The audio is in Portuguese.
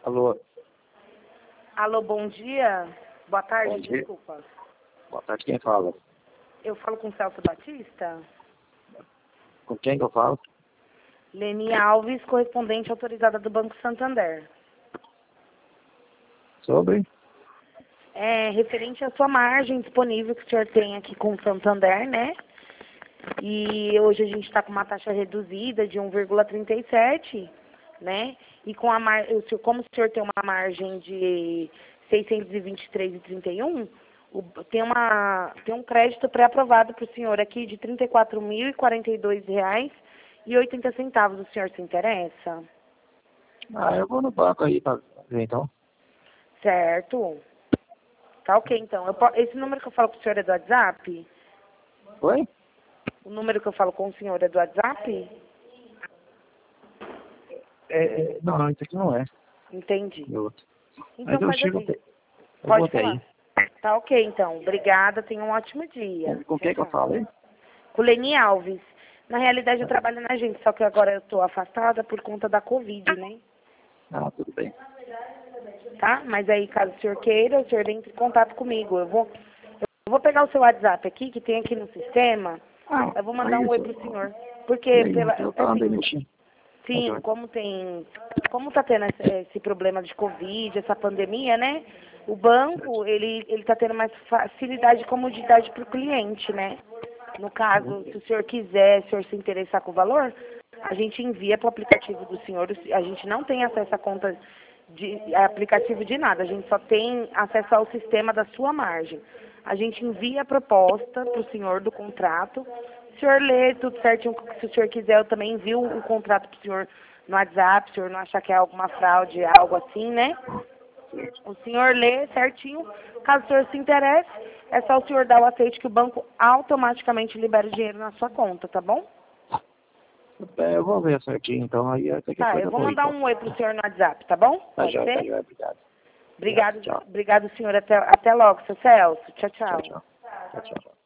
Alô, Alô, bom dia. Boa tarde, bom dia. desculpa. Boa tarde, quem fala? Eu falo com o Celso Batista. Com quem que eu falo? Leni Alves, correspondente autorizada do Banco Santander. Sobre? É referente à sua margem disponível que o senhor tem aqui com o Santander, né? E hoje a gente está com uma taxa reduzida de 1,37, né? E com a como o senhor tem uma margem de 623,31, tem um crédito pré-aprovado para o senhor aqui de R$ 34.042,80. O senhor se interessa? Eu vou no banco aí pra ver então. Certo. Tá ok, então. Esse número que eu falo com o senhor é do WhatsApp? Oi? O número que eu falo com o senhor é do WhatsApp? Não, isso aqui não é. Entendi. É outro. Então Mas eu faz chego assim. até. Eu vou Pode até falar. aí. Tá ok, então. Obrigada. Tenha um ótimo dia. Com quem que eu falo, hein? Com Leni Alves. Na realidade, eu trabalho na agência, só que agora eu estou afastada por conta da Covid, né? Tudo bem. Tá? Mas aí, caso o senhor queira, o senhor entre em contato comigo. Eu vou pegar o seu WhatsApp aqui, que tem aqui no sistema. Eu vou mandar um oi pro senhor. Porque, Eu tava bem mexendo. sim, como tá tendo esse problema de Covid, essa pandemia, né? O banco, ele tá tendo mais facilidade e comodidade para o cliente, né? No caso, se o senhor quiser, se o senhor se interessar com o valor, a gente envia para o aplicativo do senhor. A gente não tem acesso à conta de aplicativo de nada, a gente só tem acesso ao sistema da sua margem. A gente envia a proposta para o senhor do contrato. Se o senhor lê tudo certinho, se o senhor quiser, eu também envio o contrato para o senhor no WhatsApp, se o senhor não achar que é alguma fraude, algo assim, né? O senhor lê certinho. Caso o senhor se interesse, é só o senhor dar o aceite que o banco automaticamente libera o dinheiro na sua conta, tá bom? Eu vou ver certinho, então aí qualquer Tá, coisa eu eu vou vou ir, mandar então. um oi pro senhor no WhatsApp, tá bom? Tá Pode joia, ser? obrigado. Obrigado, Tchau. obrigado, senhor. Até logo, seu Celso. Tchau, Tchau, tchau. tchau. Tchau, tchau.